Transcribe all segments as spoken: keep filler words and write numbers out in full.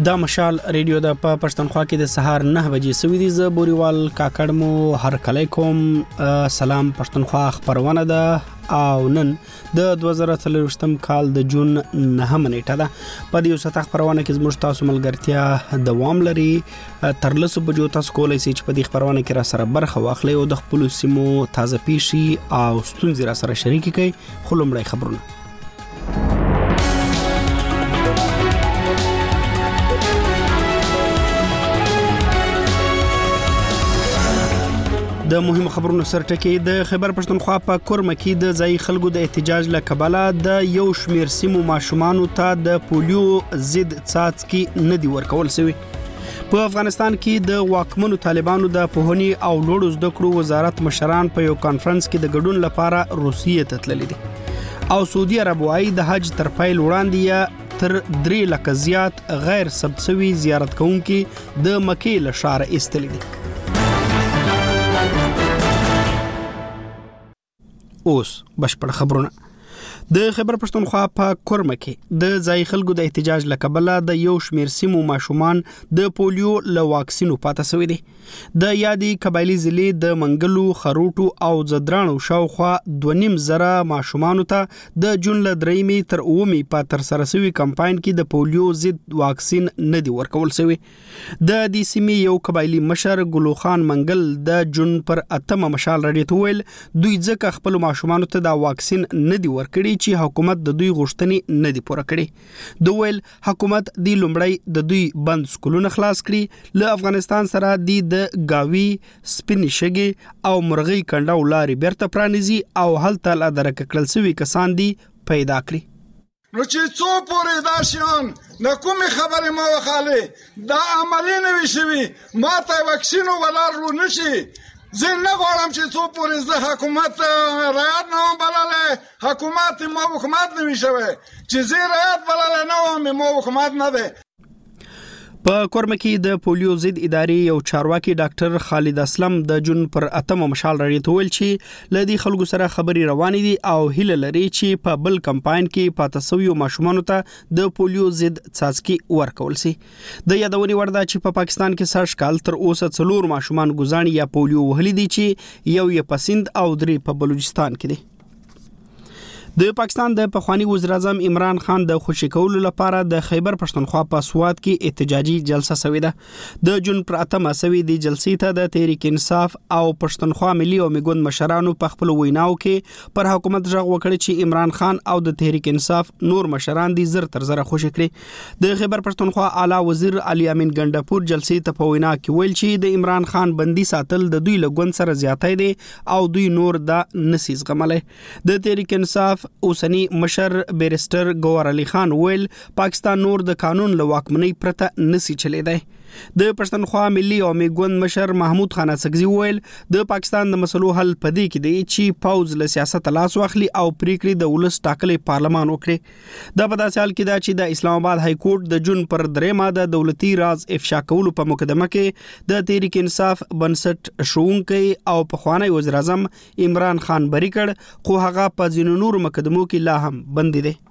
دا مشال ریډیو د په پښتونخوا کې د سهار نه بجې سوي دي. زه بوريوال کاکړ مو هر کله کوم. سلام پښتونخوا خبرونه ده او نن د دوه زره څلرویشتم کال د جون نهمه نیټه ده. په دې وسه خبرونه کې زموږ تاسو ملګرتیا دوام لري. تر لسو بجو تاسو کولای شئ چې په دې خبرونه کې را سره برخه واخلئ او د خپل سیمو تازه پیشي او ستونزې را سره شریک کړئ. خو لومړی خبرونه د مهم خبرونو سرټکی. د خیبر پښتونخوا په کورمه کې د ځای خلکو د احتجاج له کبله د یو شمیر سیمو ماشومانو ته د پولیو ضد څاڅکي نه دي ورکول شوی. په افغانستان کې د واکمنو طالبانو د پوهنې او لوړو زده کړو وزارت مشران په یو کانفرنس کې د ګډون لپاره روسیې ته تللي دي او سعودي عرب وايي د حج تر پیل وړاندې تر درې لکه زیات غیر ثبت شوي زیارت کوونکي د مکې له ښاره ایستلي دي. اوس بشپړ خبرونه. د خیبر پښتونخوا په کورمه کې د ځای خلکو د احتجاج له کبله د یو شمیر سیمو ماشومان د پولیو له واکسینو پاتې شوي دي. د یادي قبایلی ضلع د منګلو، خروټو او زدرانو شاوخوا دوه نیم زره ماشومانو ته د جون له درېمې تر اوومې په تر سره شوي کمپاین کې د پولیو ضد واکسین نه دی ورکول شوی. د دې سیمې یو قبایلی مشر ګلو خان منګل د جون پر اتمه مشال راډیو ته ویل دوی ځکه خپل ماشومانو ته دا واکسین نه دی ورکړي چې حکومت د دوی غوښتنې نه دی پوره کړي. دوی ویل حکومت د لومړی د دوی بند سکولونه خلاص کړي، له افغانستان سره د گاوی، سپینې شګې او مرغۍ کنډو لارې بیرته پرانیزي او هلته لا درک کړل شوي کسان دي پیدا کړي. نو چې څو پورې دا شیان د کومې خبرې ما وخاله دا عملي نه وي شوي، ما ته واکسین ولر نشي. زه نه غواړم چې څو پورې زه حکومت رعایت نه وم بللی، حکومت ما حکومت نه وي شوی چې زه رعایت بللی نه وم، ما حکومت نه دی. په کورمه کې د پولیو ضد ادارې یو چارواکي ډاکټر خالد اسلم د جون پر اتمه مشال راډیو ته ویل چې له دې خلکو سره خبرې روانې دي او هیله لري چې په بل کمپاین کې پاتې شویو ماشومانو ته د پولیو ضد څاڅکي ورکول شي. د یادونې وړ ده چې په پاکستان کې سږ کال تر اوسه څلور ماشومان ګوزاڼي یا پولیو وهلي دي چې یو یې په سند او درې په بلوچستان کې دي. د پاکستان د پخوانی وزیر اعظم عمران خان د خوشی کولو لپاره د خیبر پښتونخوا په سواد کې احتجاجي جلسه شوې ده. د جون پر اتمه شوې د جلسې ته د تحریک انصاف او پښتونخوا ملي او میګوند مشرانو په خپل ویناو کې پر حکومت ژغ وکړي چې عمران خان او د تحریک انصاف نور مشران دي زر تر زر خوشی کړي. د خیبر پښتونخوا اعلی وزیر علي امین ګندپور جلسې ته په وینا کې ویل چې د عمران خان بندي ساتل د دوی لګون سره زیاتې دي او دوی نور د نسیز غمله. د تحریک انصاف اوسنی مشر بیرستر ګوهر علي خان ویل پاکستان نور د قانون له واکمنۍ پرته نسی چلیدای. د پښتونخوا ملي او میګوند مشر محمود خان اسګزي ویل د پاکستان د مسلو حل پدې کې دی چې پاوز له سیاست لاس واخلي او پریکړې د ولس ټاکلې پارلمان وکړي. د په داسې حال کې دا چې د اسلام آباد های کورټ د جون پر درېمه د دولتي راز افشا کولو په مقدمه کې د تحریک انصاف بنسټ شونکي او پخوانی وزیر اعظم عمران خان بری کړ، خو هغه په ځینو نور مقدمو کې لا هم بندي دی.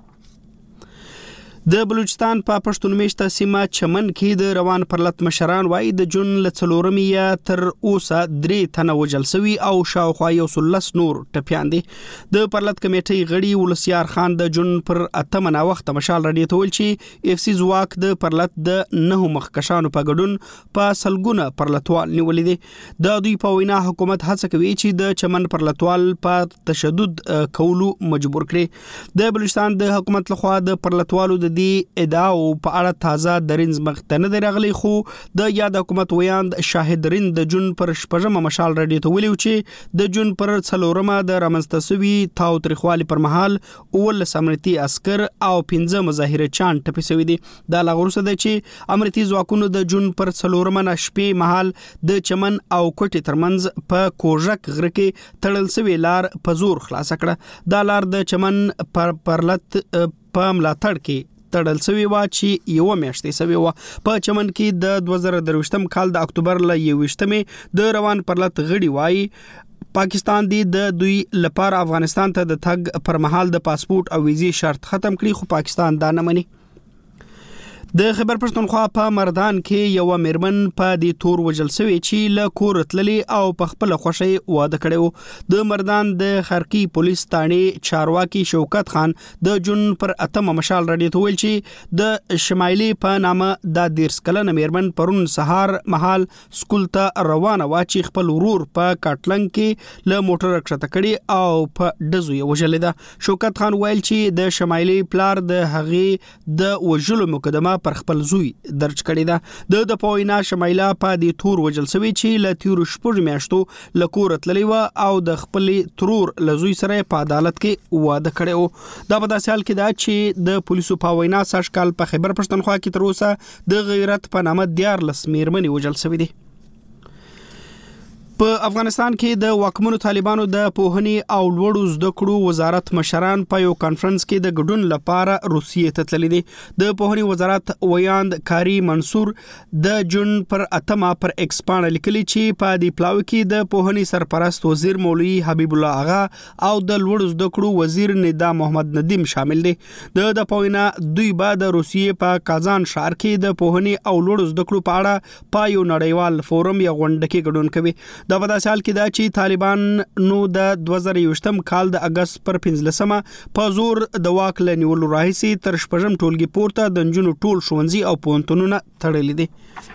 د بلوچستان په پښتون میشته سیمه چمن کې د روان پرلط مشران وایي د جون له څلورمې تر اوسه درې تنه وژل شوي او شاوخوا یو سلس نور ټپیان دي. د پرلط کمیټې غړي ولسیار خان د جون پر اتمه ناوخته مشال راډیو ته ویل چې اف سی ځواک د پرلط د نهو مخکشانو په ګډون په سلګونه پرلطوال نیولې دي. د دوی په وینا حکومت هڅه کوي چې د چمن پرلطوال په تشدد کولو مجبور کړي. د بلوچستان د حکومت لخوا د پرلطوالو د دی ادعاو په اړه تازه درینز مختنه دی راغلی، خو د یاد حکومت ویاند شاهد رین د جون پر شپږمه مشال راډیو ته ویلو چې د جون پر څلورمه د رامنځته شوي تاو تریخوالي پر مهال اوولس امنیتي عسکر او پنځه مظاهره چان ټپي شوي دي. دا لا وروسته ده چې امنیتي ځواکونو د جون پر څلورمه شپې مهال د چمن او کوټې ترمنځ په کوژک غره کې تړل شوی لار په زور خلاص کړه. دا لار د چمن پر پرلط په ملاتړ کې تړل شوی و چې یو میاشتې شوی و. په چمن کې د دوه زره درویشتم کال د اکتوبر ل یوویشتمې د روان پرلط غړي وایي پاکستان دی د دوی لپاره افغانستان ته د تګ پر مهال د پاسپورت او ویزې شرط ختم کړي، خو پاکستان دا نه مني. د خیبر پښتونخوا په مردان کې یو میرمن په دې تور وجل سوی چې له کور تللی او په خپل خوشي واده کړو. د مردان د خرکی پولیس تانې چارواکي شوکت خان د جون پر اتم مشال رادیو ته ویل چې د شمایلی په نامه د دیرس کلنه میرمن پرون سهار مهال سکول ته روانه وا چې خپل ورور په کاټلنګ کې له موټر کښته کړي او په دزو یې وجلې ده. شوکت خان ویل چې د شمایلی پلار د هغې د وجلو مقدمه پر خپل زوی درج کړی ده. د د پوینا شمایلا په دې تور وجل سوي چې ل تیر شپږ میاشتو ل کور تللی و او د خپل ترور ل زوی سره په عدالت کې واده کړو. دا په داسې حال کې ده چې د پولیسو په وینا سږ کال په خیبر پښتونخوا کې تر اوسه د غیرت په نامه دیارلس میرمنې وجل سوي دي. په افغانستان کې د واکمنو طالبانو د پوهنې او لوړو زده کړو وزارت مشران په یو کانفرنس کې د ګډون لپاره روسیې ته تللي دي. د پوهنې وزارت ویاند کاری منصور د جون پر اتمه پر ایکس باندې لیکلي چې په دې پلاوي کې د پوهنې سرپرست وزیر مولوی حبیب الله اغا او د لوړو زده کړو وزیر ندا محمد ندیم شامل دي. د د پوینا دوی بعد د روسیې په کازان ښار کې د پوهنې او لوړو زده کړو په اړه په یو نړیوال فورم یا غونډه کې ګډون کوي. دا په داسې حال کې ده چې طالبان نو د دوه زره یوولسم کال د اگست پر پنځلسمه په زور د واک له نیولو راهیسې تر شپږم ټولګي پورته د نجونو ټول ښوونځي او پوهنتونونه تړلي دي.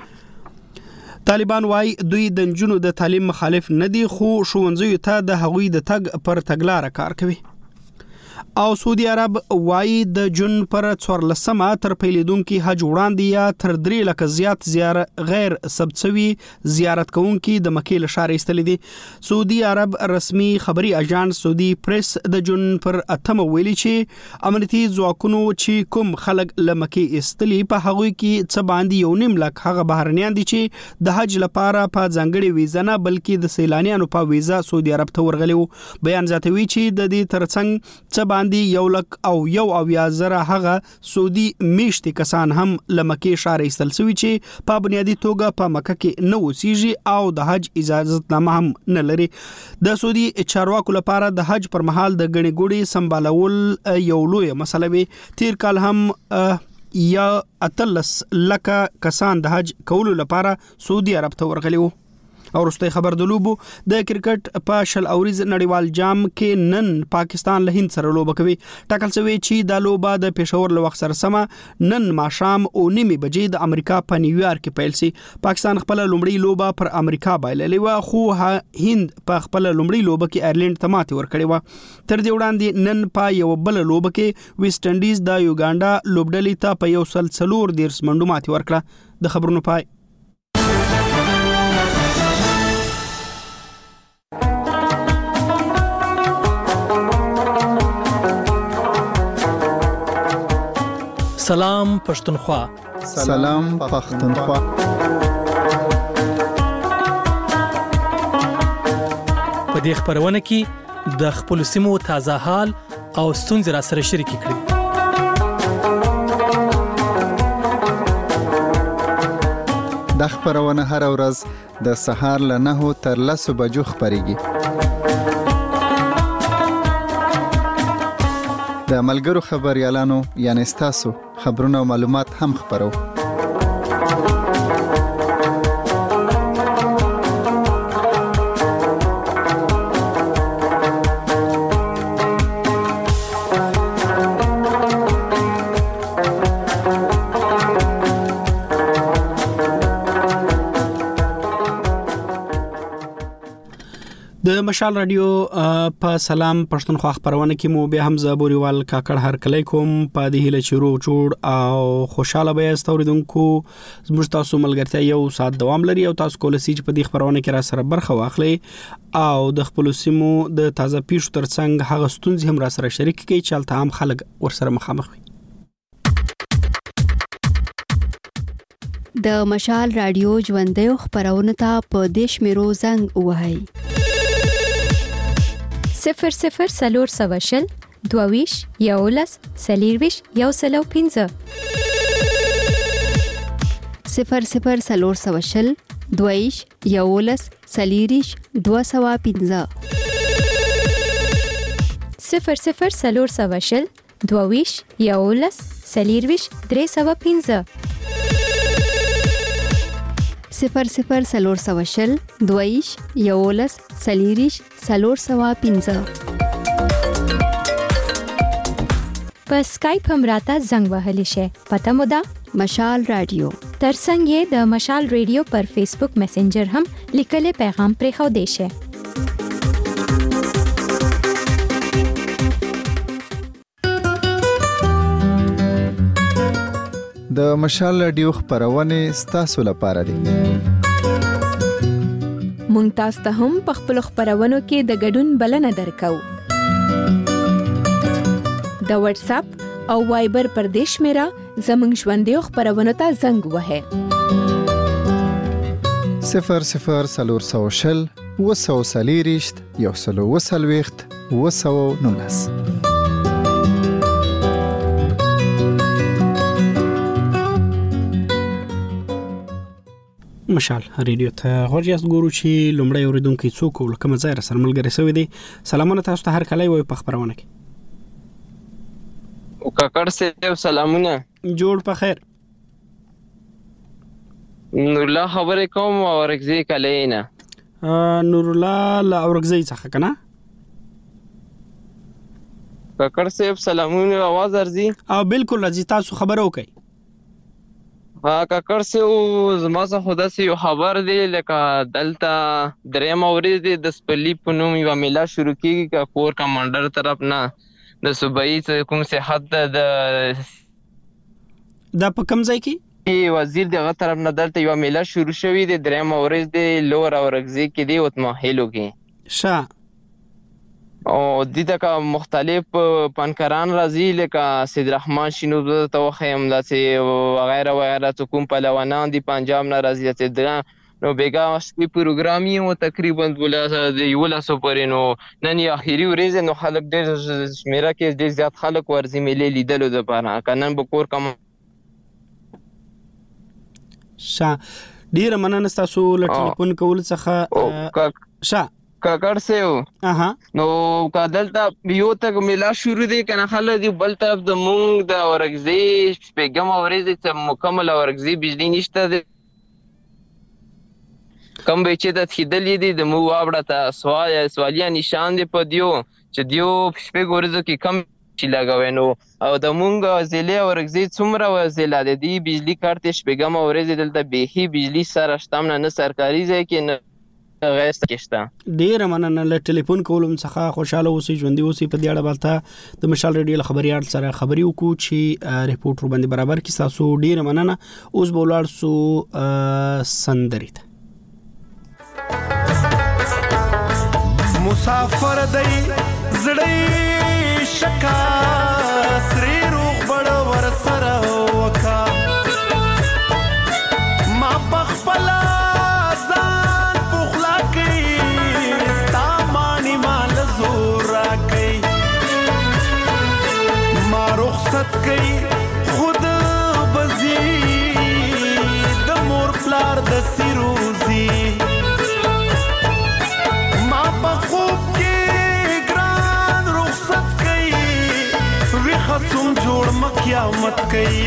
طالبان وايي دوی د نجونو د تعلیم مخالف نه دي خو ښوونځیو ته د هغوی د تګ پر تګلاره کار کوي. او سعودي عرب وايي د جون پر څوارلسمه تر پیلیدونکو حج وړاندې یا تر درې لکه زیات زیار غیر ثبت شوي زیارت کوونکي د مکې له ښار ایستلي دي. سعودي عرب رسمي خبري اژانس سعودي پریس د جون پر اتمه ویلي چې امنیتي ځواکونو چې کوم خلک له مکې ایستلي په هغوی کې څه باندې یو نیم لک هغه بهرنیان دي چې د حج لپاره په ځانګړي ویزه نه بلکې د سیلانیانو په ویزه سعودي عرب ته ورغلي وو. بیان زیاتوي چې د دې ترڅنګ څه باندې یو لک او یو او یا زره هغه سعودي میشتي کسان هم لمکې ښار ایستل شوي چې په بنیادی توګه په مکه کې نه اوسېږي او د حج اجازهنامه هم نه لري. د سعودي چارواکو لپاره د حج پر مهال د غني ګوړي سمبالول یو لوی مسله وي. تیر کال هم یا اتلس لکه کسان د حج کولو لپاره سعودي عرب ته ورغلي وو. او وروسته خبر د لوبو د کرکټ په شل اوریز نړیوال جام کې نن پاکستان له هند سره لوبه کوي. ټاکل شوی چې د لوبه د پېښور له وخت سره سمه نن ماښام او نیمه بجې د امریکا په نیویارک کې پیل شي. پاکستان خپل لومړی لوبه پر امریکا بایللې و خو هند په خپل لومړی لوبه کې ایرلند ته ماتې ورکړې و. تر دې وړاندې نن په یو بل لوبه کې ویسټ انډیز د یوګانډا لوبډلې ته په یو سل څلور دیرس منډو ماتې ورکړه. د خبرونو پای. سلام پښتونخوا. سلام پښتونخوا. په دې خبرونه کې د خپل سیمو تازه حال او ستونزې را سره شریک کړئ. د خبرونه هر ورځ د سهار له نهو تر لسو بجو خبريږي. د ملګرو خبريالانو یعنی ستاسو خبرونه او معلومات هم خبرو. د مشال رادیو په سلام پښتونخوا خبرونه کې مو به هم زبوريوال کاکړ هر کله کوم په دې هله چیرو چوړ او خوشاله به استوریدونکو زموږ تاسو ملګرتیا یو سات دوام لري او تاسو کولای شئ چې په دې خبرونه کې را سره برخه واخلئ او د خپل سیمو د تازه پیښو ترڅنګ هغه ستونزې هم را سره شریک کړئ چې الته هم خلک ورسره مخامخ وي. د مشال رادیو ژوندې خبرونه ته په دیش میرو زنګ وهاي صفر صفر سلور سواشل دوویش یولس سلیرویش یو سلو پینزه صفر صفر سلور سواشل دوویش یولس سلیریش دو سوا پینزه صفر صفر سلور سواشل دوویش یولس سلیرویش درې سوا پینزه صفر صفر سلور سوا شل دویش یولس سلیریش سلور سوا پینځه. په اسکایپ هم راته زنګ وهلی شي. پته مو ده مشال رادیو. ترڅنګ یې د مشال ریډیو پر فیسبوک میسنجر هم لیکلي پیغام پرېښو دی شي. د مشال رادیو خبرونه ستاسو لپاره دي. مونږ تاسو ته هم په خپل خبرونو کې د ګډون بلنه درکو. د واتس اپ او وایبر پر دیش میرا زمنګ ژوندې خبرونه ته زنګ وهه. صفر صفر سلور سو شل وسو سلیریشت یو سلو وسلويخت وسو نونس. مشال ریډیو ته غوړیاست ګورو چې لومړی اوریدونکو څوک ولکم ځای سره ملګری سوی دی. سلامونه تاسو ته هر کله وي په خبرونه کې. او کاکړ سه سلامونه. جوړ په خیر. نور الله خبرې کوم او ورګزي کلینا. نور الله لا ورګزي څخه کنه. کاکړ سه سلامونه आवाज ارزي. او بالکل راځي تاسو خبرو کوي. ها کاکړ سه زما څخه خدا سه یو خبر دی لکه دلته دریم اورید د سپلی په نوم یو میلا شروع کیږي کا کور کمانډر طرف نه د صوبایي کوم صحت د د په کوم ځای کې وزیر دغه طرف نه دلته یو میلا شروع شوی دی دریم اورید دی لور اورګزي کې دی اوت ماهلو کې شا او د دغه مختلف پنکران راځي لکه سید رحمان شینو ته وخیم داسې وغیرہ وغیرہ کوم پهلوانان دی پنجاب نه راځي چې دا نو بیګا سپی پروګرام یو تقریبا ولا د یولا سپرینو نن اخیری ورځ نو خلک ډېر شمیره کې ډېر زیات خلک ورزي ملي لیدلو د پاره کنن بکور کم شا ډیر مننه تاسو له ټلیفون کول څخه شا کاکړ سیو اها نو کادلته یو تک ملا شروع دي کنه خلک دی بل طرف د مونږ د اورګزي پیغام اورېږي چې مکمل اورګزي بجلی نشته کم به چې د خیدلې دي د مو واړه ته سوال سوالیا نشان دی په دیو چې دیو شپه ګورځو کې کم چې لګاوي نو او د مونږ ضلع اورګزي څومره وزله د دی بجلی کارت شپږم اورېږي دلته بهي بجلی سره شتمنه نه سرکاري ځای کې نه غیست کېشته. ډیر مننه له ټلیفون کولم څخه خوشاله اوسئ ژوندۍ اوسئ په دې اړه بالته د مشال ریډیو خبريال سره خبري وکړو چې ریپورټ ور باندې برابر کی تاسو ډیر مننه. اوس بولار سو سندریت مسافر دی زړی شکا سری روح بڑ ور سره وکا ما پخپلا کئی خود بزی د مور پلار د سیروزی ما په خوب کې ګران رخصت کئی وی خصوم جوړ مقیامت کئی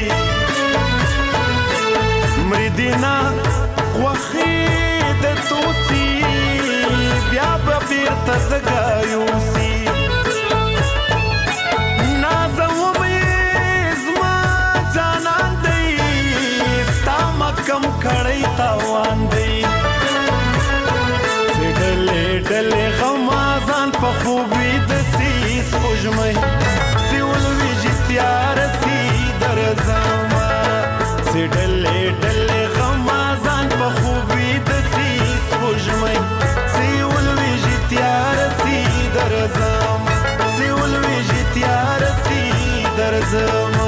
مریدینا وخی د توسی بیا به بیرته دګایوسی کم کړی تاوان دی ډلې ډلې غمازان په خوبي د سیس خوشمې سیول ویجی تیار سی درځما ډلې ډلې غمازان په خوبي د سیس خوشمې سیول ویجی تیار سی درځما سیول ویجی تیار سی درځما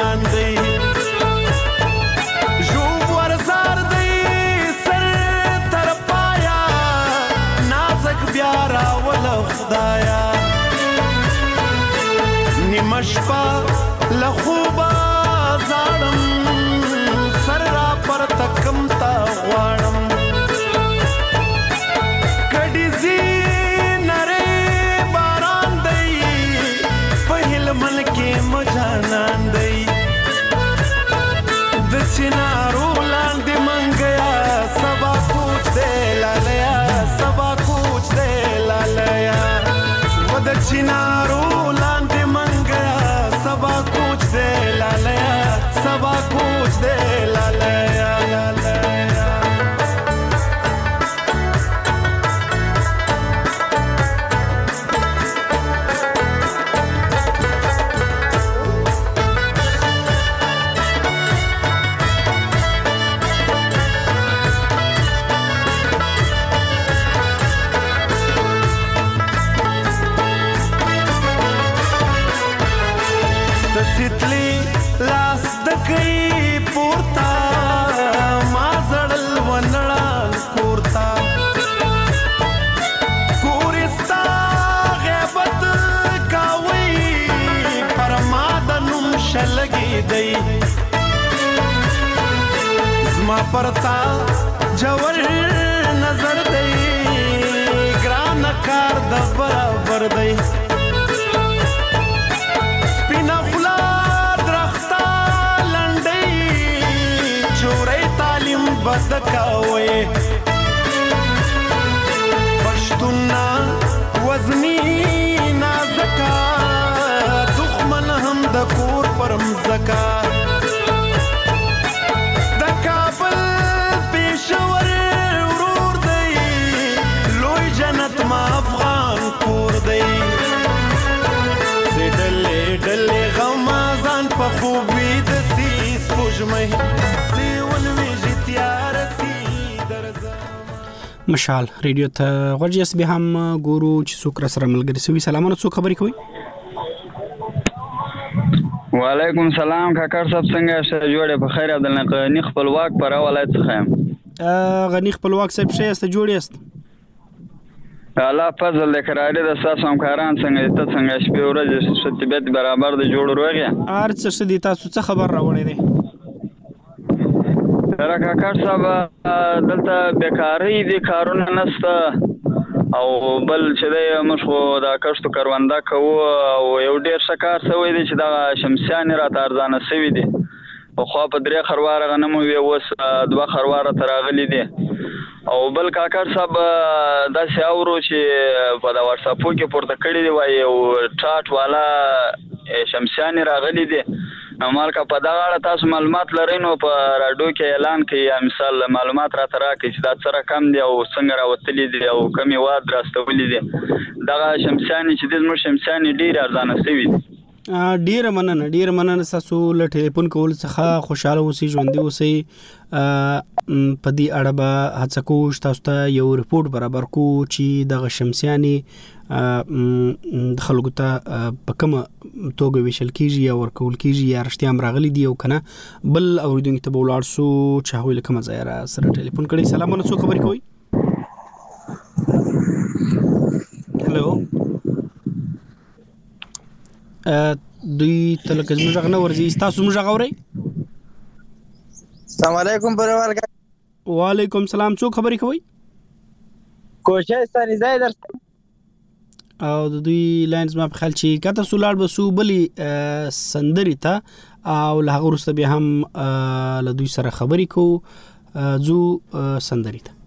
میان دی جو ورزار دی سر تر پایا نازک بیا راول خدایا نیمه شپه له خوبه زاړم سر را پر تکم تا غواړم کډي زی نری باران دی په هلمن کې مجانان دی د چنارو لاندې منګیا سبا کوچ دی لالیا سبا کوچ دی لالیا و د چنارو لاندې منګیا سبا کوچ دی لالیا سبا کوچ دی لالیا لالیا تسیتلی لاس دکې پورتا ما زړل ونړان کورتا کورستا غیبت کاوي پر ما د نوم شلګي دی زما پرتا جوړ نظر دی ګران کار د برابر دی بدکاوي پښتونا وزنی نازکا دښمن هم د کور پرم زکا د کابل پېښور ورور دی لوی جنت ما افغان کور دی سیدلې ډلې غمازان په خوبي د سیس پوجمې مشال ریډیو ته غوږیاس به هم ګورو چې څوک را سره ملګری سوي سلامونه څوک خبرې کوي وعلیکم سلام کاکړ صاحب څنګه یاست جوړه په خیر عبدالله غنی خپلواک پر ولایت څخه یم غنی خپلواک صاحب شه است جوړ یاست الله فضل لکراره د تاسو همکاران څنګه ته څنګه شپې ورځې ستبیت برابر د جوړ روغه ار څه دي تاسو څه خبر راوړی دی را کاکړ صاحب دلته بیکاری دي کارونه نسته او بل چې د مشخو د کښتو کارواندا کوو او یو ډیر شکار سوی دی چې د شمسیان را تارزانه سوی دی او خو په درې خرواره غنم وی اوس دوه خرواره تراغلی دي او بل کاکړ صاحب دا ساورو چې په دا واتس اپ کې پورته کړی دی وای او ټاټ والا شمسیان راغلی دي مال کا په دا اړه تاسو معلومات لرئ نو په راډیو کې اعلان کوي یا مثال معلومات را ترا کوي چې دا سره کم دی او څنګه راوتلی دي او کمی واد راستولې دي دا شمسیان چې د مو شمسیان ډیر ارزانه سوي دي ډیر مننه ډیر مننه تاسو له ټلیفون کول څخه خوشاله اوسئ ژوند اوسئ په دې اړه به هڅه کوو تاسو ته یو ریپورت برابر کو چې د شمسیاني خلکو ته په کومه توګه ویشل کیږي او ورکول کیږي یا رښتیا هم راغلي دي او کنه بل اوریدونکو ته به ولاړ سو چې هغوی له کومه ځایه را سره ټلیفون کړی سلامونه څوک خبرې کوي هلو دوی تلکه زموږ غ نه ورځي تاسو موږ غوړی السلام علیکم پرواز وعلیکم سلام څوک خبرې کوي کوشش ستاسو ځای درته او د دوی لاینز ما په خیال چې کته سولار بسو بلی سندري ته او له هغه وروسته به هم له دوی سره خبرې کوو زو سندري ته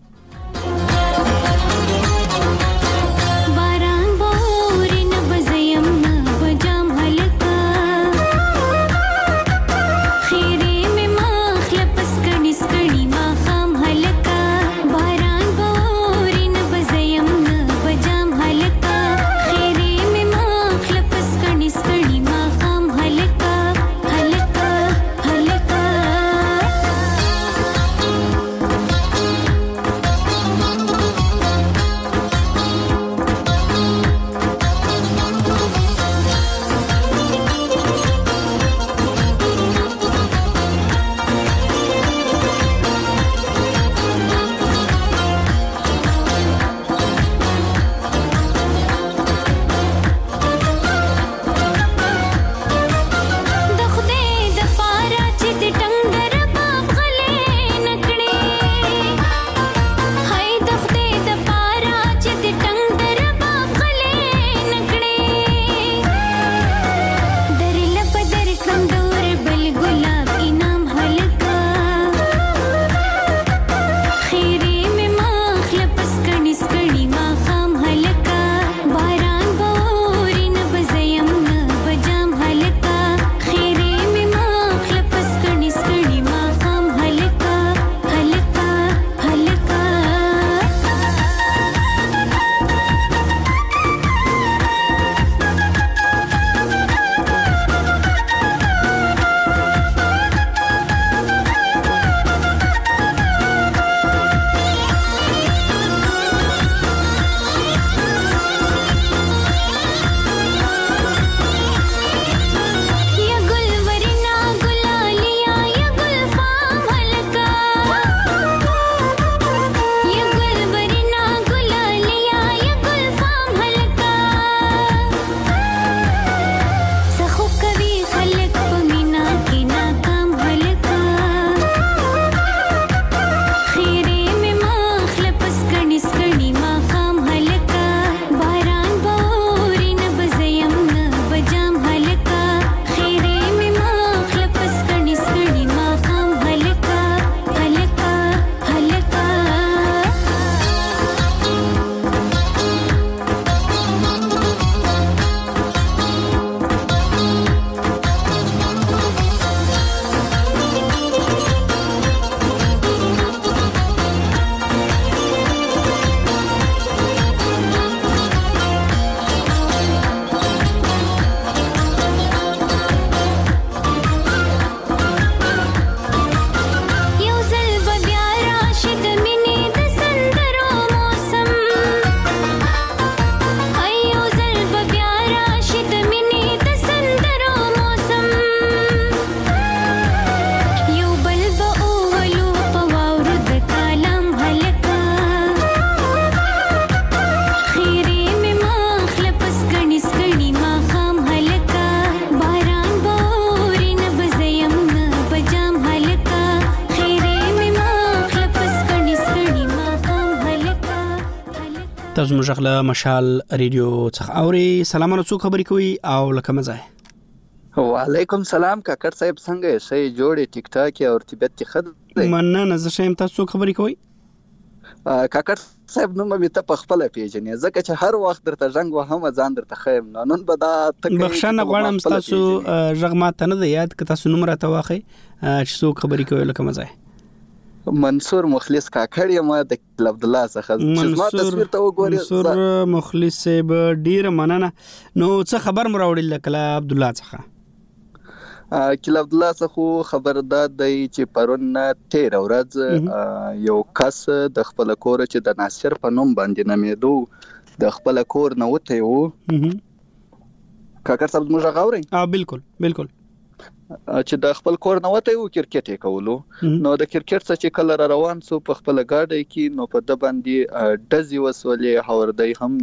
تاسو مشغله مشال ریډیو څخه اوري. سلامونه، څو خبرې کوي او لکه مزه؟ وعلیکم سلام کاکړ صاحب، څنګه یې؟ صحیح جوړې ټیک ټاک او ترتیبت کې خد دی. مننه، زه شیم. تاسو خبرې کوي؟ کاکړ صاحب نو مې ته په خپل پیژنې، ځکه چې هر وخت درته ژنګ وهم ځان درته خیم. نو نن به دا تکي بخښنه غواړم، تاسو ژغ ماته نه یاد ک تاسو نوم راته واخی چې څو خبرې کوي لکه مزه؟ منصور مخلص کاکړ یم د کل عبد الله څخه. چې ما تصویر ته وګورئ منصور مخلص صاحب ډیر مننه. نو څه خبر مو راوړل کله عبد الله څخه؟ کل عبد الله څخه خبر ده چې پرون تیر ورځ یو کس د خپل کور چې د ناصر په نوم باندې نومېدو د خپل کور نه وته وو. کاکړ صاحب موږ غاوري؟ اه بالکل بالکل. چې د خپل کور نه وته یو کرکټ یې کولو. نو د کرکټ څخه چې کله را روان سو په خپل گاډي کې، نو په د باندې ډزې وسولې هوردی هم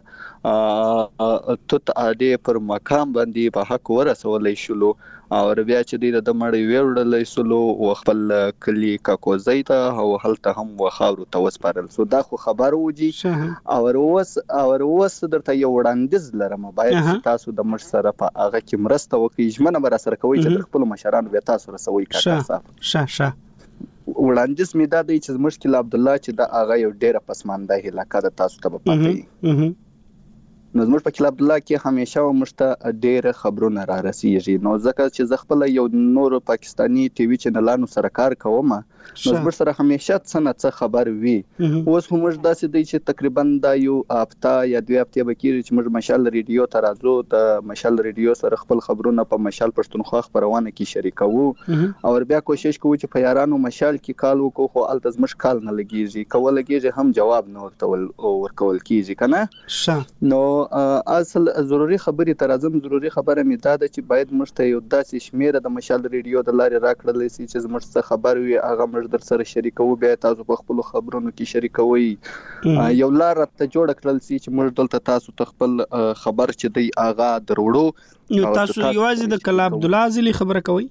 د توت اډې پر مقام باندې په حق ورسولې شلو او بیا چې د مړی ویوړلې سلو او خپل کلی کاکوزای ته او هلته هم وخاورو ته وسپارل سو. دا خو خبر وږي او اوس او اوس درته یو وړاندیز لرم، باید تاسو د مر سره په هغه کې مرسته وکړئ، ژمنه به را سره کوي چې خپل مشرانو به تاسو رسوي. کاکړ صاحب شه شه وړاندیز می دا دی چې مشکل عبد الله چې دا هغه یو ډیره پسمانده هلاکه ده، تاسو ته به پاتې. نو زموږ په کلاب الله کې همیشه ومشته ډېر خبرونه را رسیږي. نو ځکه چې زه خپل یو نور پاکستانی ټي وي چینلانو سره کار کوم، نو زموږ سره همیشه څه نه څه خبر وي. اوس هم موږ داسې دی چې تقریبا دا یو هفته یا دوه هفتې به کېږي چې موږ مشال ریډیو ته راځو، د مشال ریډیو سره خپل خبرونه په مشال پښتونخوا خپرونه کې شریکوو او بیا کوشش کوو چې په یارانو مشال کې کال وکړو، خو الته زموږ کال نه لګیږي، کول لګیږي هم جواب نه ورته ورکول کیږي کنه. نو اصل ضروري خبري تر اعظم ضروري خبره مې دا ده چې باید موږ ته یو داسې شمیره د مشال ریډیو د لارې راکړل شي چې موږ څه خبر وي هغه موږ در سره شریکو، بیا تاسو په خپل خبرونو کې شریکوي. یو لار ته جوړ کړل شي چې موږ دلته تاسو ته خپل خبر چې دی هغه دروړو. نو تاسو یوازې د کلا عبد الله زلی خبره کوي؟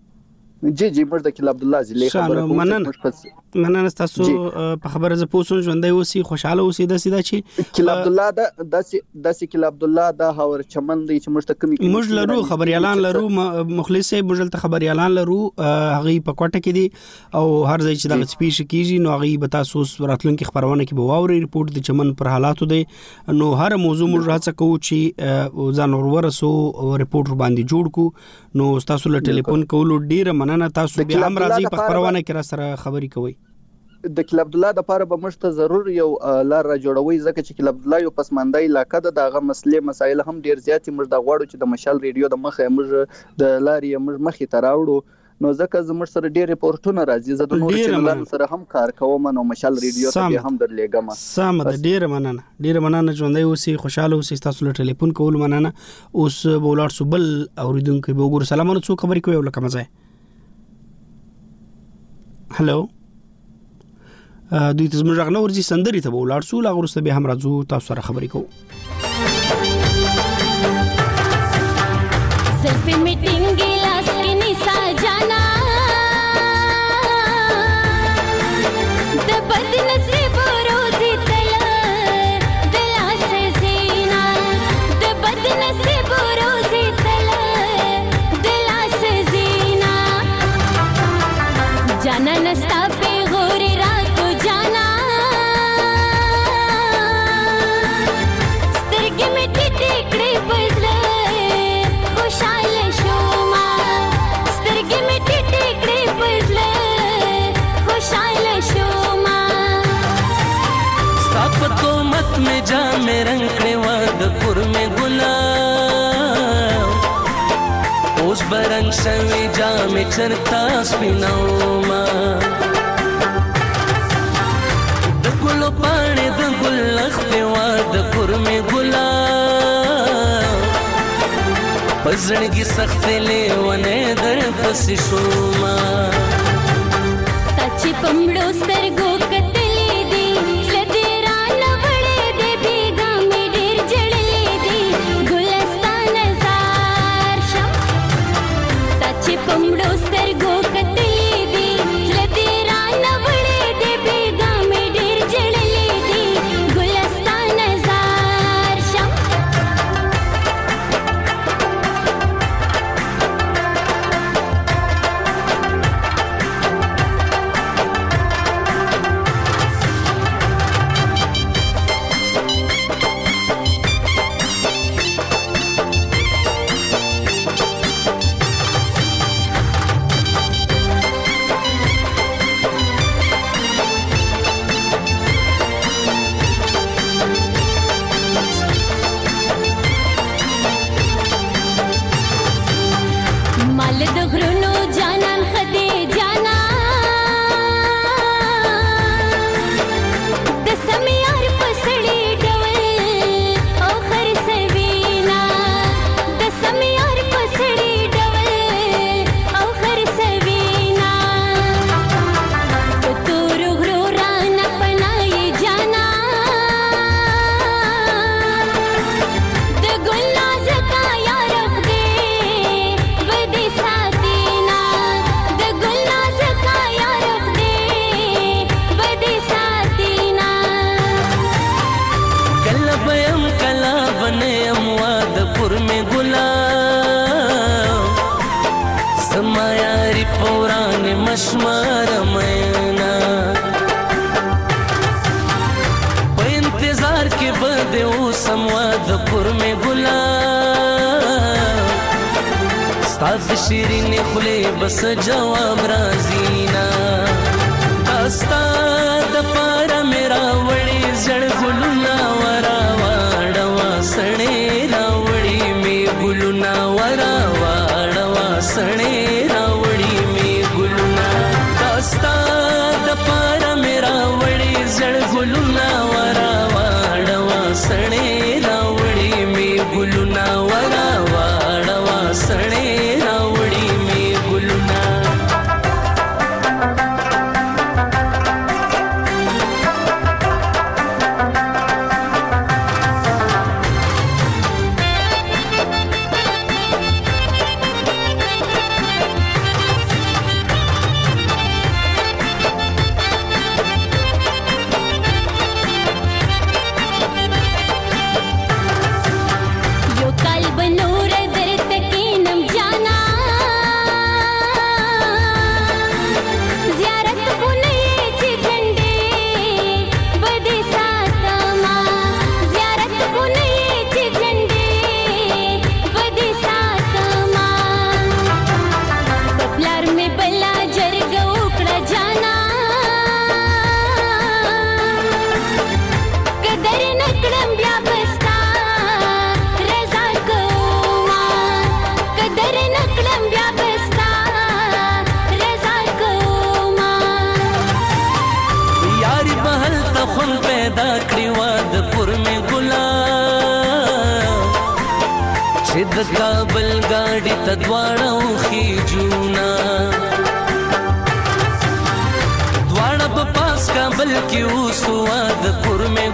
جی جی موږ د کلا عبد الله زلی خبره کوو. مننه مننه تاسو په خبره ز پوسون ژوندۍ اوسئ، خوشاله اوسئ. د سیده چې کلا عبد الله د داسې داسې کلا عبد الله د هاور چمن دی چې موږ ته کمی موږ لرو خبر اعلان لرو، مخلص صاحب موږ ته خبر اعلان لرو، هغه په کوټه کې دی او هر ځای چې د سپیش کیږي نو هغه به تاسو راتلونکي خبرونه کې به واوري. ریپورت د چمن پر حالاتو دی، نو هر موضوع موږ راځه کوو چې ځان ورورسو ریپورت باندې جوړ کو. نو تاسو له ټلیفون کولو ډیره مننه، تاسو بیا هم راځي په خبرونه کې را سره خبري کوي. د کلا عبد الله د لپاره به موږ ته ضرور یو لار را جوړوي، ځکه چې کلا عبد الله یو پسمانده علاقه ده، دغه مسلې مسایل هم ډیر زیات موږ د غواړو چې د مشال ریډیو د مخه موږ د لارې موږ مخې ته راوړو. نو ځکه زموږ سره ډیر ریپورتونه راځي، زه د نور چینلانو سره هم کار کوم، نو مشال ریډیو ته هم درلېګم. سم ده، ډیر مننه ډیر مننه، ژوندۍ اوسئ، خوشاله اوسئ. تاسو له ټلیفون کول مننه. اوس بولار سوبل اوریدونکو به وګور. سلامونه، څو خبرې کوي ولکه مزه؟ هلو دوی ته زموږ غږ نه ورځي، سندرې ته به ولاړ سو، لا وروسته بیا هم راځو تاسو سره خبرې کوو. Selfie meeting गिलास की निशा जाना द बदनसीब रोजी तला दिला से जीना द बदनसीब रोजी तला दिला से जीना जाना नस्ता पे गोरी रात जाना स्तिरगे में टिकड़े बजले खुशाल शोमा स्तिरगे में टिकड़े बजले खुशाल शोमा स्ताप तो मत में जा में रंगने वादपुर में गुलाब उस बरंग सवी जा में चरता स्पिनोमा द गुलो पाने द गुल्लख पे वादपुर में गुलाब पजड़ की सख्त ले वने दर बस शोमा ताची पमड़ो सरगो कतले दी लदेरा नवड़े दे बेगा में डेर जड़ले दी गुलस्तान जार शम ताची पमड़ो सरगो कतले दी लदेरा नवड़े दे बेगा में डेर जड़ले दी गुलस्तान مال د غرونو جانان خدي جانا د سمیار پسړي ډول او خر سوینا د سمیار پسړي ډول او خر سوینا تور غرو ران پنای جانا د ګل ناز کا یار خدي بدي ساتینا د ګل ناز کا یار خدي بدي ساتینا کلا بیم کلا بنیم واد پر میں گلاب سما یاری پوران مشمار مینا په انتظار کې بده او سمواد پر میں گلاب ستاد شیرین خله بس جواب رازینا دستا د پار میرا وړي زړ ګلونا ورا واړوا سړې راوړي می ګلونا ورا واړوا سړې راوړي می ګلونا دستا د پار میرا وړي زړ ګلونا ورا واړوا سړې راوړي می ګلونا ورا واړوا سړې راوړي می ګلونا یو قلب نور درت کینم جانا زیارت بونه چې جنډې بدي ساتما زیارت بونه چې جنډې بدي ساتما پپلار می بلا جرګ وکړه جانا قدر نکړم بیا بستا رضا کوما قدر نکړم بیا بستا رضا کوما یاری بهل ته خون پیدا کړی واد پر میں گلاب چې د کابل گاډي ته دواړه وخی جونا دواړه په پاس کابل کې اوس واد پر میں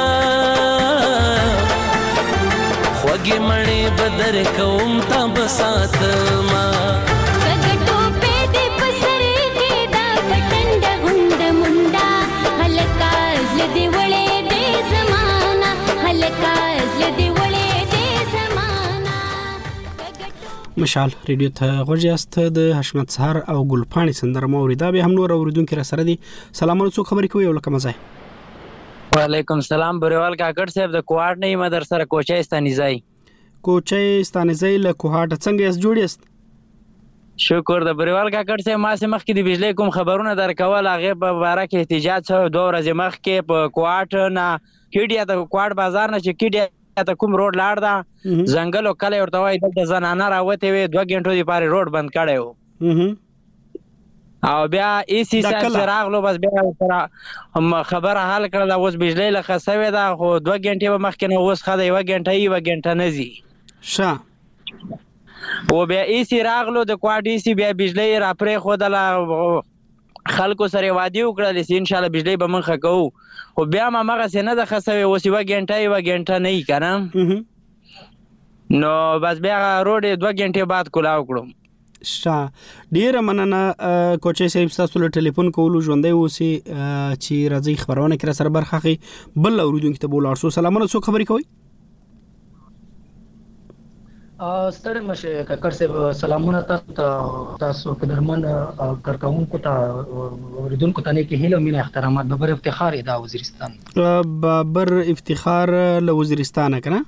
گلاب خوږې مړې بدر کوم تا بساتما کګټو په دې پسرې کې دا پټنډ غوند منډا هلکا زل دی وړې دې زمانہ هلکا زل دی وړې دې زمانہ مشال ریډیو ته غوړیاست د حشمت سحر او ګلپاڼي سندره موریدا به هم نور اوریدونکو را سره دي سلام علیکم خبرې کوي یو لکه مزه وعلیکم السلام بریوال کاکړ صاحب د کوهاټ نه یم در سره کوچای ستانیزای کوچای ستانیزای له کوهاټ څنګه یې جوړیست شکر د بریوال کاکړ صاحب ما سه مخ کې د بجلی کوم خبرونه در کول هغه په باره کې احتجاج شو دوه ورځې مخ کې په کوهاټ نه کیډیا د کوهاټ بازار نه چې کیډیا ته کوم روډ لاړ دا ځنګل او کله ورته وای د زنانه راوته وي دوه غنټو دی پاره روډ بند کړي وو او بیا ای سی صاحب راغلو بس بیا سره خبره حل کړل اوس بجلی له خسوي دا خو دوه غنټې به مخ کې نو اوس خدای یو غنټه یو غنټه نزي شه او بیا ای سی راغلو د کوهاټ ای سی بیا بجلی را پرې خودله خلکو سره وادي وکړل چې ان شاء الله بجلی به منخه کوو خو بیا ما مغه سینه د خسوي اوس یو غنټه یو غنټه نه ای کنه نو بس بیا روډ دوه غنټې بعد کولاو کړم شا ډیر مننه کوچې صاحب تاسو له ټلیفون کولو ژوندې اوسې چې راځي خبرونه کړه سره برخه خي بل اوریدونکو ته بوله ارسو سلامونه څو خبرې کوي ستړي مشه کاکړ صاحب سلامونه تاسو تاسو قدرمن کارکونکو ته اوریدونکو ته نه کې هیله مینه احترامات بابر افتخار دا وزیرستان بابر افتخار له وزیرستان کنه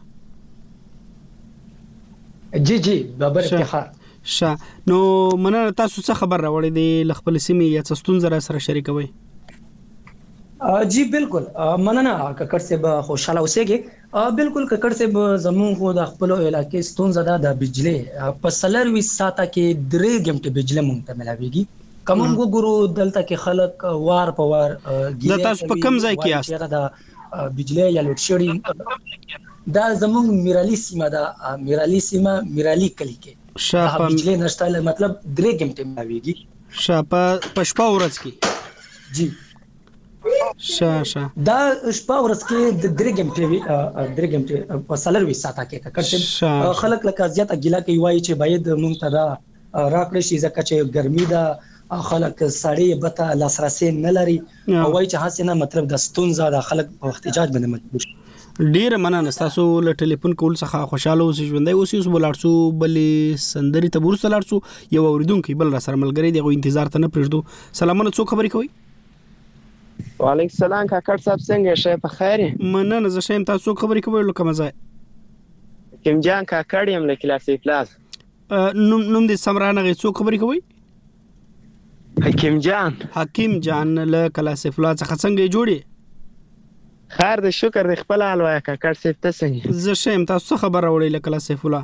جی جی بابر افتخار شا نو مننه تاسو څه خبر راوړې دي خپل سیمې یا څه ستونزه را سره شریکوي जी بالکل مننه ککړ صاحب خوشاله اوسېږي بالکل ککړ صاحب زموږ خو د خپل علاقې ستونزه ده د بجلی په سلروي ساعته کې درې غنټې بجلی مونږ ته ملاويږي کوم وګورو دلته کې خلک وار په وار د تاسو په کم ځای کې یاست د بجلی یا لوډ شیډینګ دا زموږ میرالي سیمه ده میرالي سیمه میرالي کلی کې شاپه بجلی نشته مطلب درې غنټې ملاويږي شاپه پښپا ورځ کې جی شا شا دا شپه ورځ کې د درې غنټې درې غنټې په سلروي ساعته کې کړم خلک لکه زیات اګیلا کوي وایي چې باید مونږ ته دا راکړی شي ځکه چې ګرمي ده خلک سړی بته لاسرسي نه لري او وایي چې هڅه نه مطلب د ستونزه د خلک په احتجاج باندې مجبور ډیر مننه تاسو له ټلیفون کول څخه خوشاله اوسئ ژوندۍ اوسئ اوس بلارسو بلې سندري ته ورسره لارسو یو اوریدونکو بل را سره ملګری دی غو انتظار ته نه پرېږدو سلامونه څوک خبرې کوي وعلیکم السلام کاکړ صاحب څنګه شې په خیر مننه زه شیم تاسو خبرې کوئ لکه مزه کوم جان کاکړ يم له کلاسي پلاس نوم نوم دې سمرانه غي څوک خبرې کوي حکیم جان حکیم جان له کلاسي پلاس څخه څنګه جوړي خیر د شکر د خپل حال وای کاکړ صاحب ته څنګه زه شیم تاسو خبر اورئ له کلاسي پلاس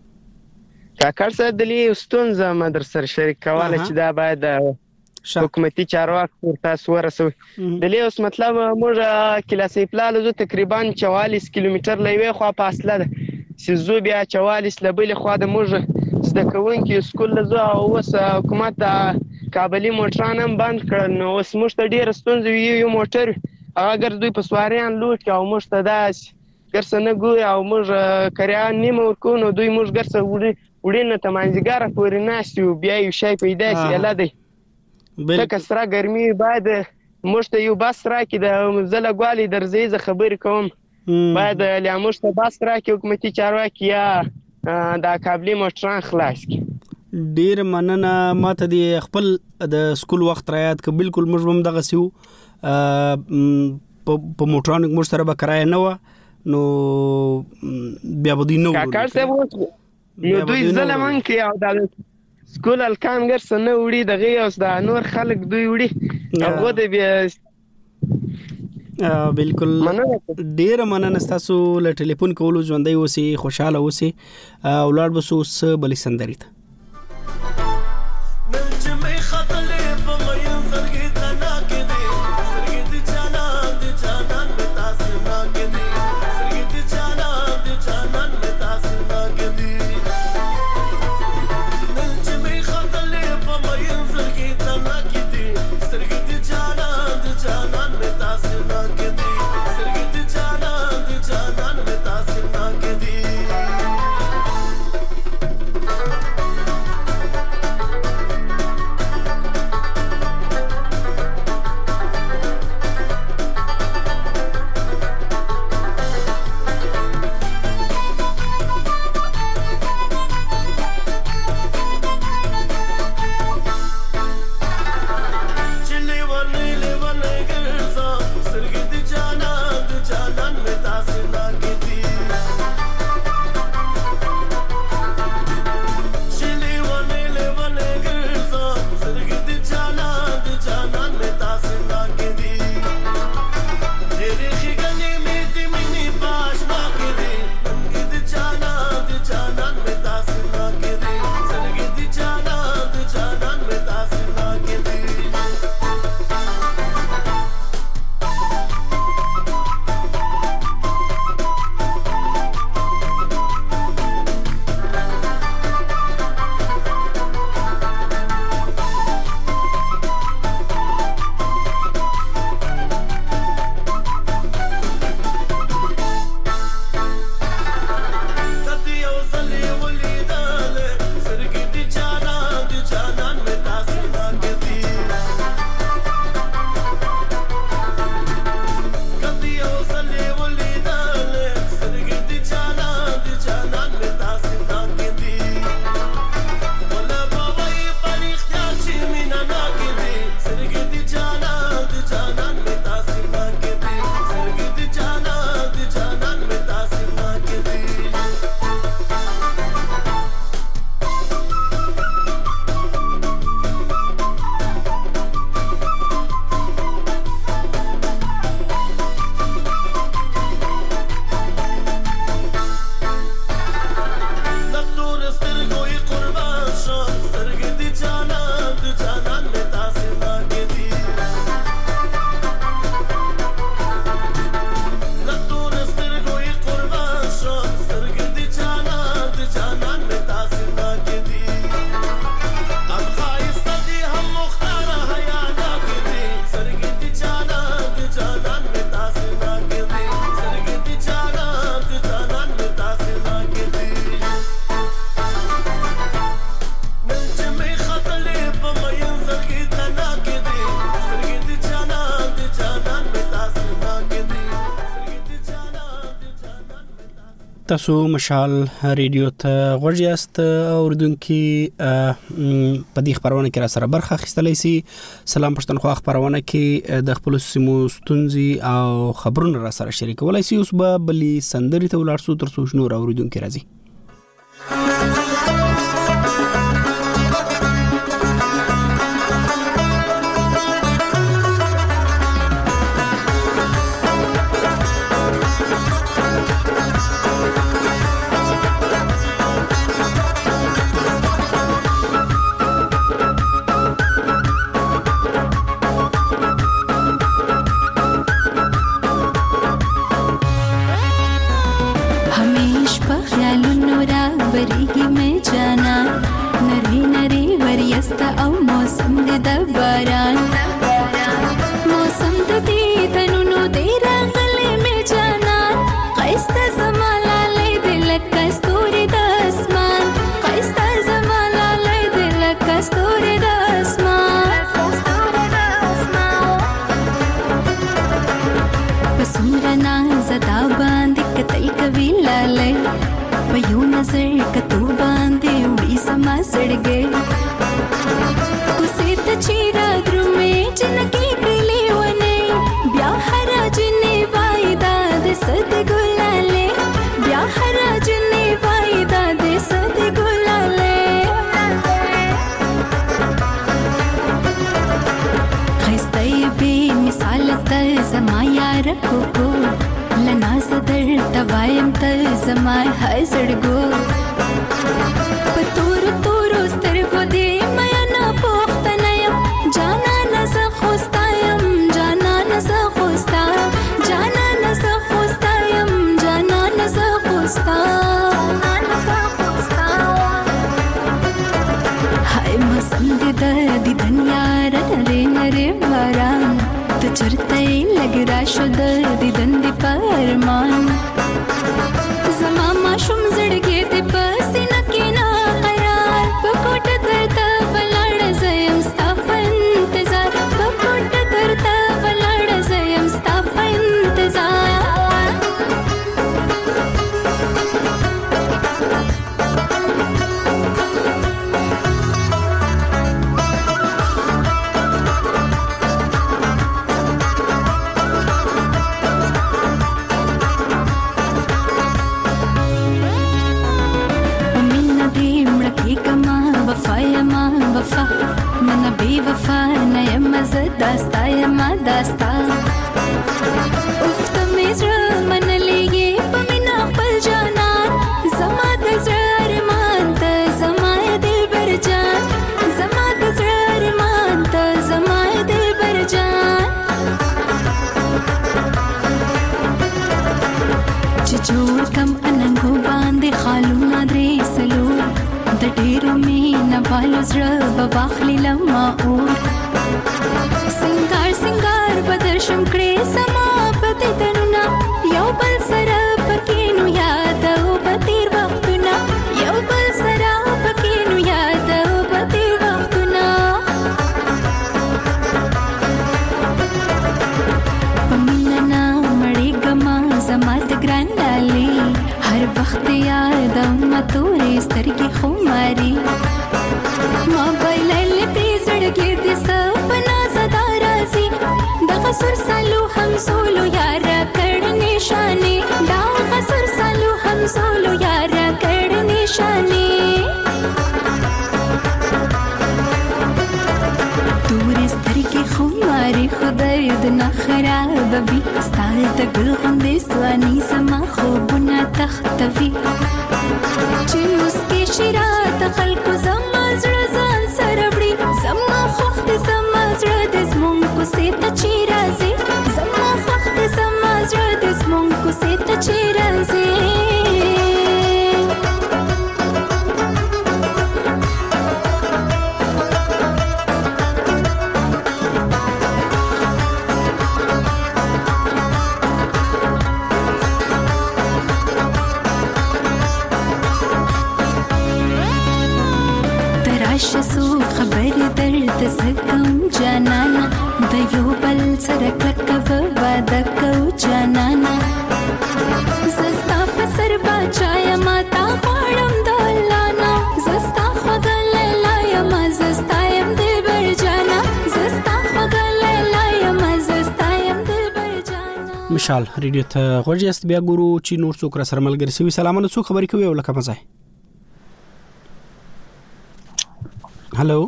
کاکړ صاحب د لې استونزه مدرسې شریک کواله چې دا باید حکومتي چارواکي تاسو ورسوي د لیوس مطلب موږ کلاسي پلان زو تقریبا چوالیس کیلومتر لوي خو فاصله ده سيزو بیا چوالیس لبل خو د موږ زده کوونکي سکول زو او وس حکومت د کابلی موټران هم بند کړل نو اوس موږ ته ډیر ستونزې یو موټر اگر دوی په سواریان لوټ او موږ ته داس ګرسنه ګو او موږ کریان نیمه ورکو نو دوی موږ ګرسه وړي وړي نه تمانځګار پورې ناشتي بیا یو شی پیدا شي الله دی څنګه سره ګرمي بعد مشته یو بس راکې د زله غوالي درځي ز خبر کوم بعد له مشته بس راکې حکومتي چارواکي یا د کابلی موټران خلاص کی ډیر مننه ماته دی خپل د سکول وخت را یاد ک بالکل موږ هم دغه سیو په موټران موږ سره به کرای نه و نو بیا به دی نو کاکړ صاحب نو دوی زله من کې او د سکول الکان ګرس نه وړي دغه اوس د نور خلک دوی وړي هغه د بیا بالکل ډیر مننه تاسو له ټلیفون کولو ژوندۍ اوسئ خوشاله اوسئ اولاد بسو س بلې سندري ته تاسو مشال ریډیو ته غوږ یاست اوردونکو په دې خبرونه کې را سره برخه اخیستلای شي. سلام پښتونخوا خبرونه کې د خپل سیمو ستونزې او خبرونه را سره شریکولای شي. اوس به بلی سندري ته ولر سو تر څو شنو اوردونکو راځي. سره کلک و واده کو جانانا زستا په سر بچای ماتا غواړم د الله نه زستا خود لیلا یم زستا یم دلبر جانا زستا خود لیلا یم زستا یم دلبر جانا. مشال ریډیو ته غوږ یاست، بیا ګورو چې نور څوک را سره ملګری شوي. سلامونه، څوک خبرې کوي او لکه مزه؟ هلو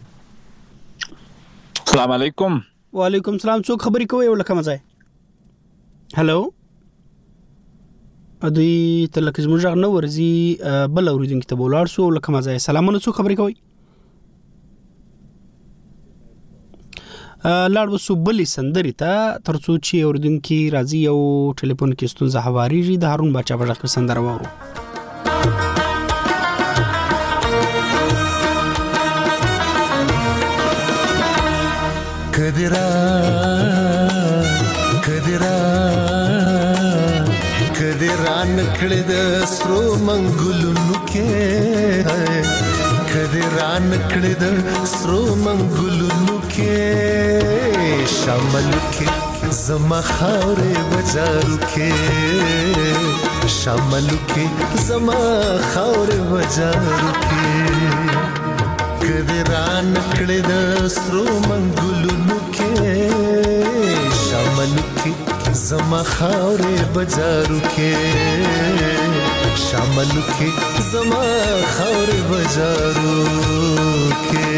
السلام علیکم. وعلیکم السلام، څوک خبرې کوي او لکه مزه؟ هلو ادوی ته لکه زموږ غږ نه ورځي، بل اورېدونکي ته به ولاړ شو. لکه مزه، سلامونه، څوک خبرې کوي؟ لاړ به شو بلې سندرې ته تر څو چې اورېدونکي راځي او ټلیفون کې ستونزه هوارېږي. د هارون باچا په غږ کې سندره واورو. کدرا کدرا کدرا نکړه د سرو منګلونو کې کدرا نکړه د سرو منګلونو کې شامل کې زما خاورې بازارو کې شامل کې زما خاورې بازارو کې کدرا نکړه د سرو منګلونو کې شامل کې زما خاورې بازارو کې شامل کې زما خاورې بازارو کې.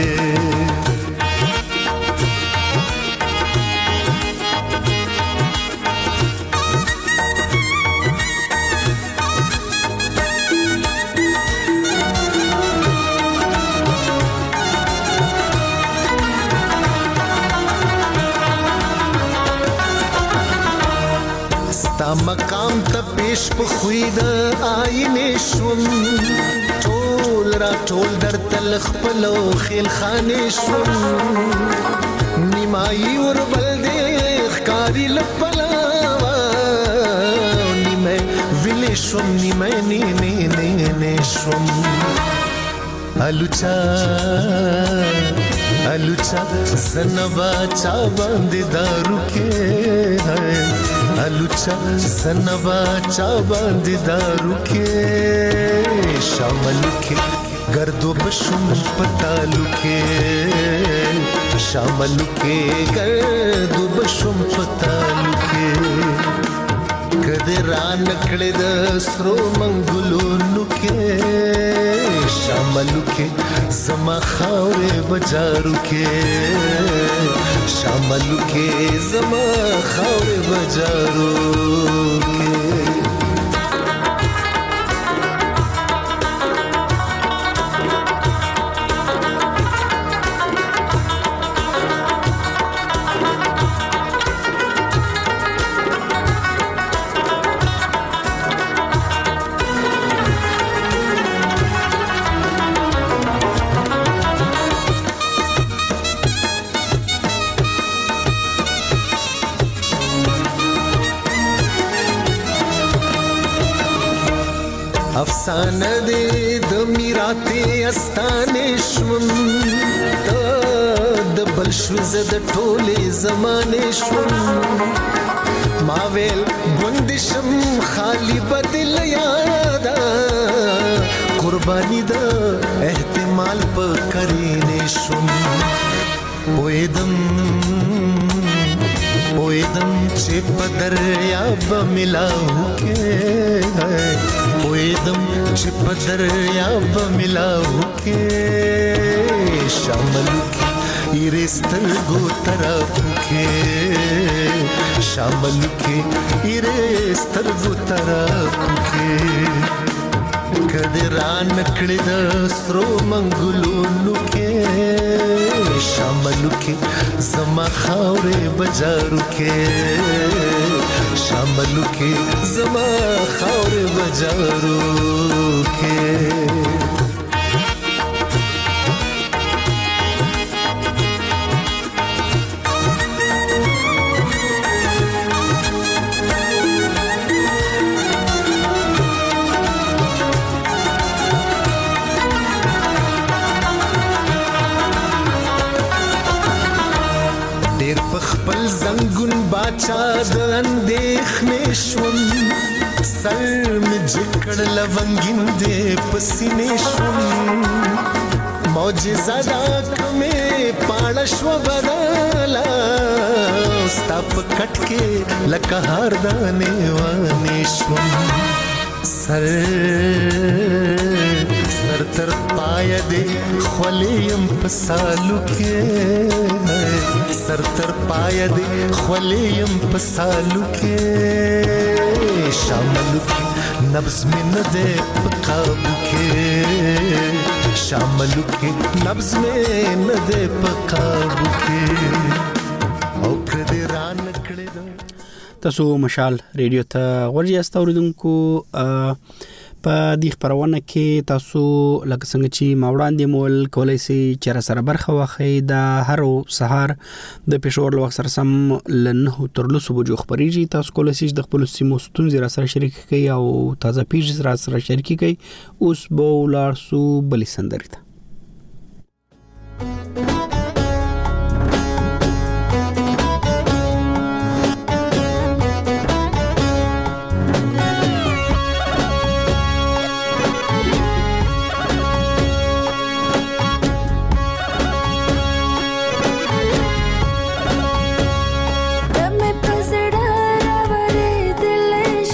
مقام ته پیش په خوې د آینې شوم ټول را ټول در تل خپلو خیل خانې شوم نیمایي وربل دې ښکاري لپلاوه نیمه ویلې شوم نیمه نې نې نې نې شوم الوچا الوچا زنبا چا باندې دارو کې الوچا زنبا چا باندې دارو کې شامل کې گردو بشم پتالو کې شامل کې گردو بشم پتالو کې کدرا نکړه د سرو منګلونو کې شامل کې زما خاورې بازارو کې شامل کې زما خاورې بازارو کې. افسانه دې د میراته استانې شوم ته د بل شو زه د ټولې زمانې شوم ما ویل ګوند شم خالی بدل یادا قرباني د احتمال په کرینې شوم وېدم وېدم چې په دریاب ملاو کې وېدم چې په دریاب ملاو کې شامل کې ایرستل ګو طرف کې شامل کې ایرستل ګو طرف کې کدرا نکړه د سرو منګلونو کې شامل کې زما خاورې بازارو کې شامل کې زما خاورې بازارو کې. خپل زنګون باچا د اندېښنې شوم سر می جکړ لونګین دې پسینې شوم معجزه دا کمه پاړشو بدلا ستاپ کټ کې لکه هر دانه وانه شوم سر سر تر پای دې خولیم پسالو کې سر تر پای دې خولیم پسالو کې شامل کې نبض میں نہ دے پقابو کې شامل کې نبض میں نہ دے پقابو کې او کړه ران کړه تاسو مشال ریډیو ته ورجی استوریدونکو په دې خبرونه کې تاسو لکه څنګه چې ماوړاندې مول کولای شي چې سره برخه واخی د هر سهار د پېښور لوخ سره سم لنه تر لسو بجو خبريږي تاسو کولای شي د خپل سیمو ستونزې را سره شریک کړئ او تازه پیښې را سره شریک کړئ اوس به ولار سو بلی سندرته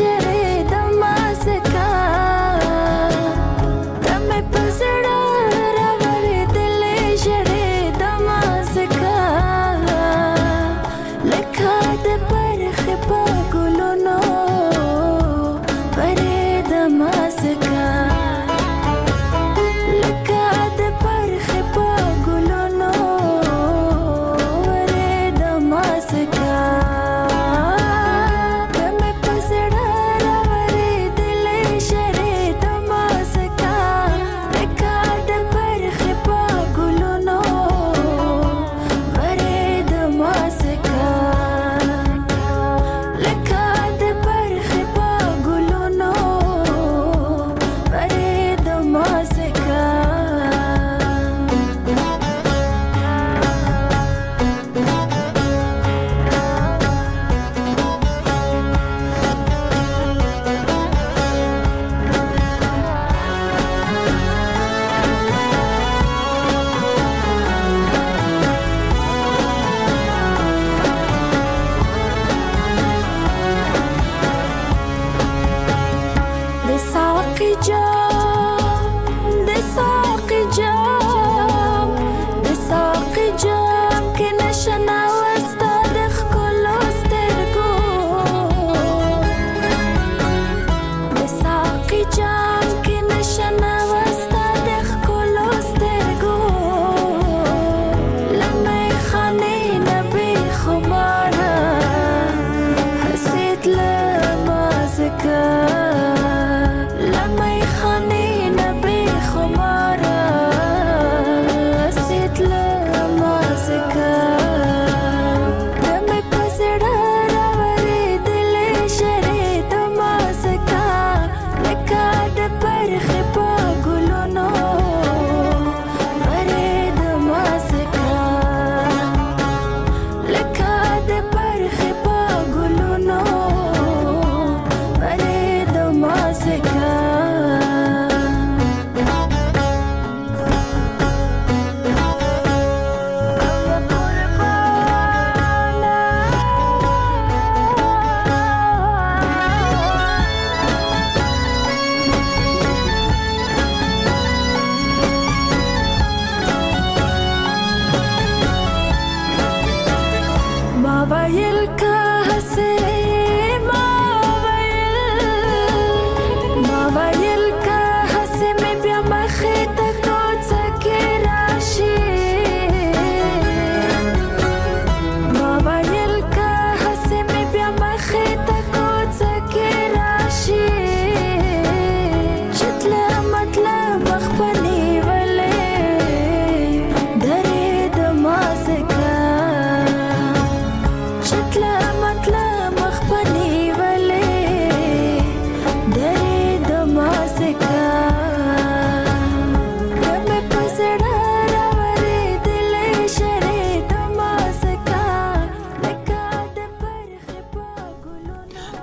Sera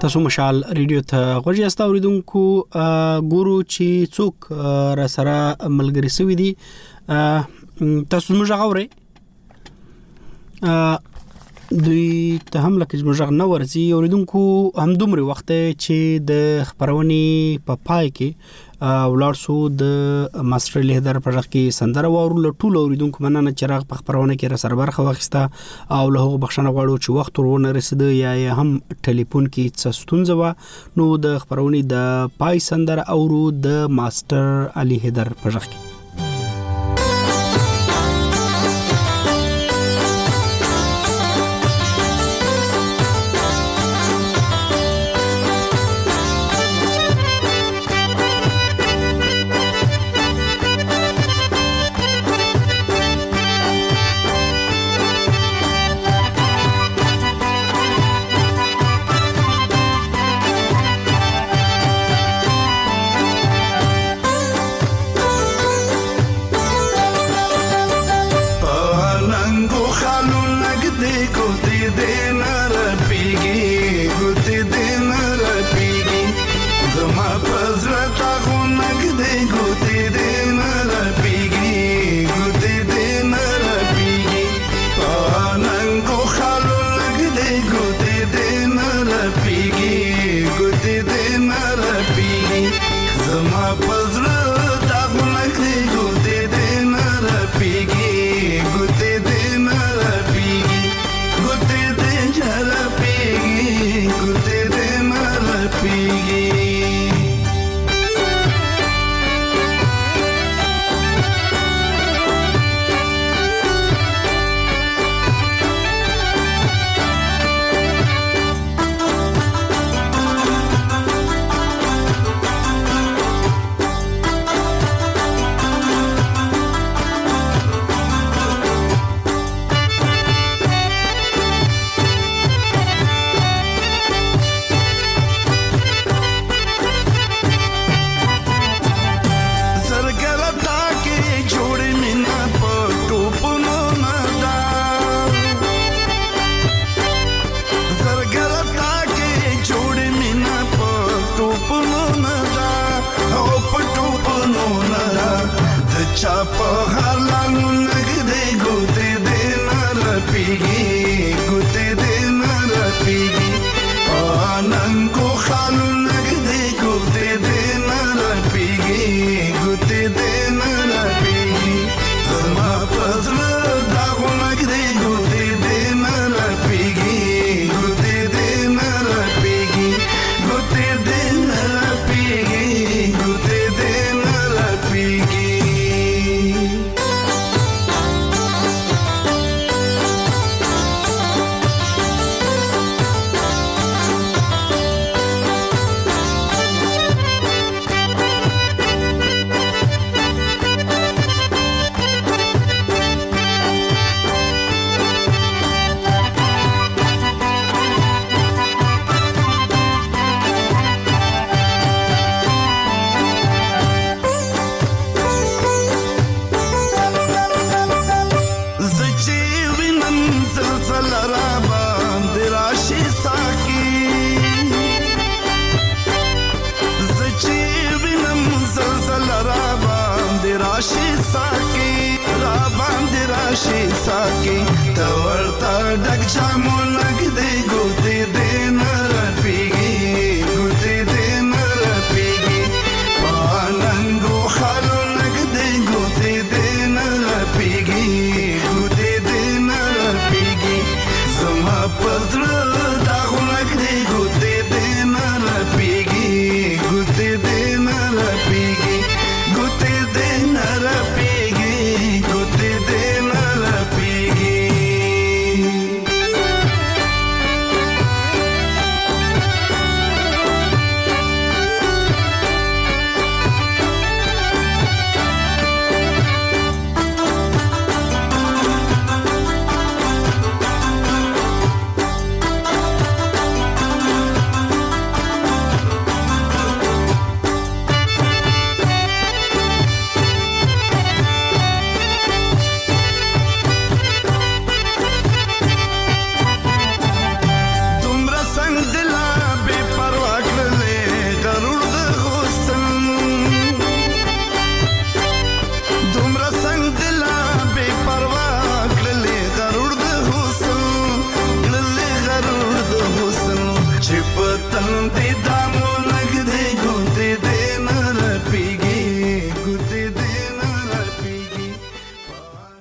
تاسو مشال ریډیو ته غوږی استا اوریدونکو ګورو چې څوک را سره ملګری سوي دي تاسو موږ غوړې دوی ته هم لکه موږ نه ورسي اوریدونکو هم دومره وخت چې د خبرونې په پای کې ولارسو د ماستر لیدر پر کې سندره وورو لټول اوریدونکو مننه چراغ په خبرونه کې را سره برخه واخیسته او له هغه بخښنه غواړو چې وخت ورونه رسیده یا هم ټلیفون کې څه ستونزه و نو د خبرونې د پای سندره اورو د ماستر علي هیدر پر کې Saki, the world are dark, Jamun, like they go, they